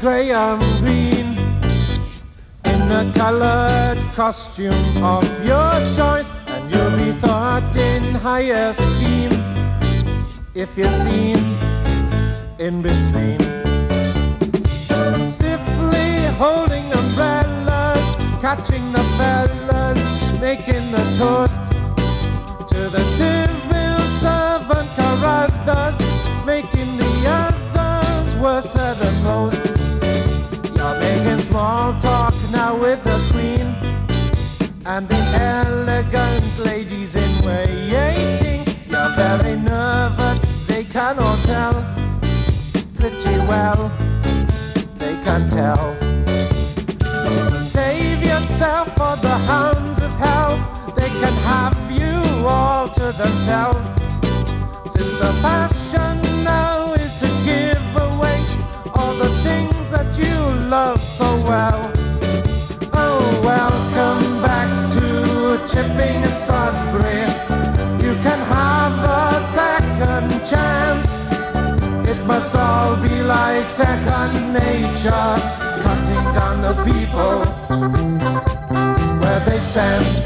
Graham Greene in the colored costume of your choice, and you'll be thought in high esteem if you're seen in between, stiffly holding umbrellas, catching the fellas, making the toast to the civil servant Carruthers, making the others worse than most. You're making small talk now with the Queen and the elegant ladies in waiting. You're very nervous, they can all tell, pretty well, they can tell. So save yourself for the hounds of hell, they can have you all to themselves. Since the fashion now is to give away all the things that you love so well. Oh, welcome back to Chipping and Sudbury. You can have a second chance. It must all be like second nature, cutting down the people where they stand.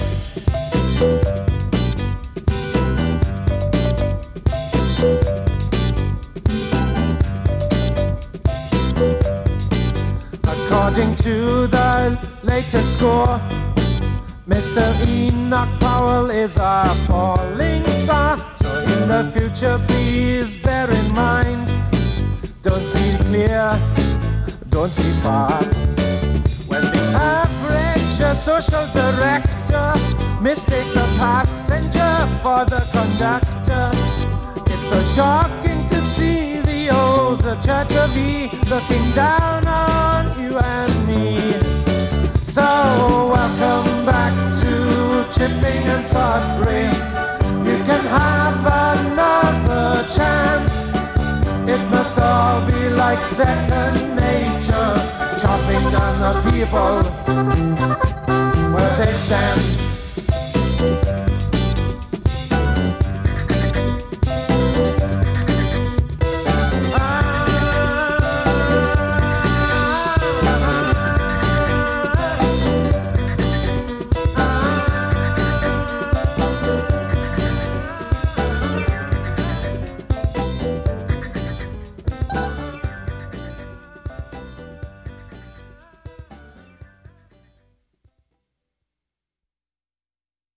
According to the latest score, Mr. Enoch Powell is a falling star. So in the future, please bear in mind, don't see clear, don't see far. When the average social director mistakes a passenger for the conductor, it's so shocking to see the old Church of E looking down on you and me. So welcome back to Chipping and Sudbury. You can have another chance. It must all be like second nature, chopping down the people where they stand.